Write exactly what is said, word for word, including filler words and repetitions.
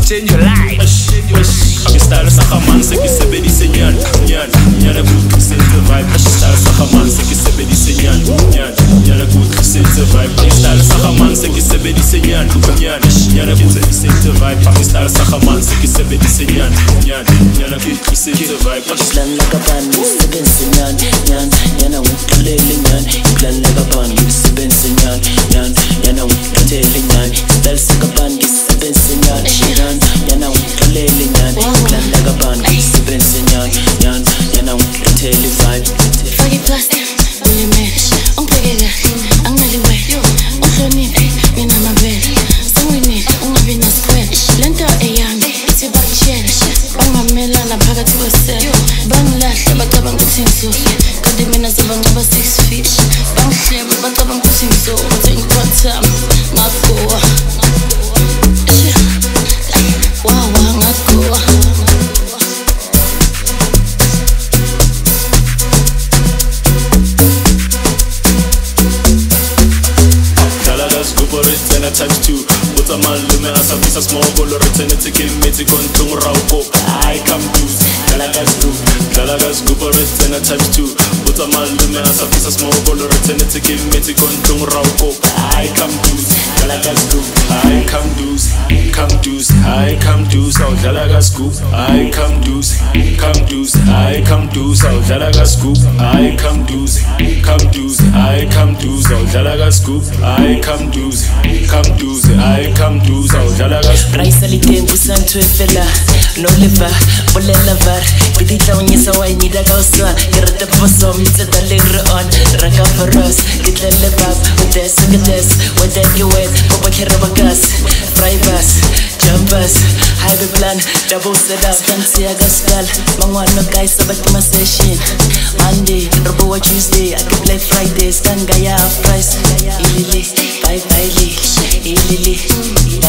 change your life. Ke style sa khaman se ke sebedise nyana nyana nyana good ke setse vibe. Ke style sa khaman se ke sebedise nyana nyana nyana good ke setse vibe. Ke style sa khaman se ke sebedise nyana nyana nyana good ke setse vibe. Ke style sa khaman se ke sebedise nyana nyana nyana good ke setse vibe. Plan like a band, sebedise nyana nyana nyana utlele nyana. Plan like a band, sebedise nyana nyana nyana utlele nyana. Style sa band, sebedise nyana nyana nyana utlele nyana. Plan like a band, sebedise nyana nyana nyana utlele vibe. Fuck it plastic, really man. Ungibhekela, angaliwe. Unhloniphe, mina mabele. Sengwini, ungabi nasquare. Lento eyami, ithi bakutshela. Bangamelana phakathi kwesela. Bangilahle, bacabanga ukuthi ngizofe. Kanti mina zibangcaba six feet. Bangihleba, bacabanga ukuthi ngizofe. Bathe ngiphathama, ngagowa. Wow, wow, ngagowa. Times two, but a man lumen as a piece of small gold return it to kill me to go to Morocco. I come to Galagas group, Galagas group return at times two, but a man lumen as a piece of small gold return it to kill me to go to Morocco. I come to Galagas group, I come dues, come dues, I come dues, out Galagas group, I come dues, come dues, I come dues, out Galagas group, I come dues, come dues, I come dues, out Galagas group, I come dues, come dues, I come dues, out Galagas group. Raisa litembu santo efela, no liver, bolela var. Kiti tawanyisa wa inida kausa, kirata poso mitseta later on. Raka for us, kitlele bab, with this, with this, with that you wait, Papa Kirabagas, fry bus, jump bus, highway plan, double set up, Santiago skull, Mangwano guys about my session. Monday, Robo Tuesday, I can play Fridays, Tangaya price, Ilili, bye bye, Ilili.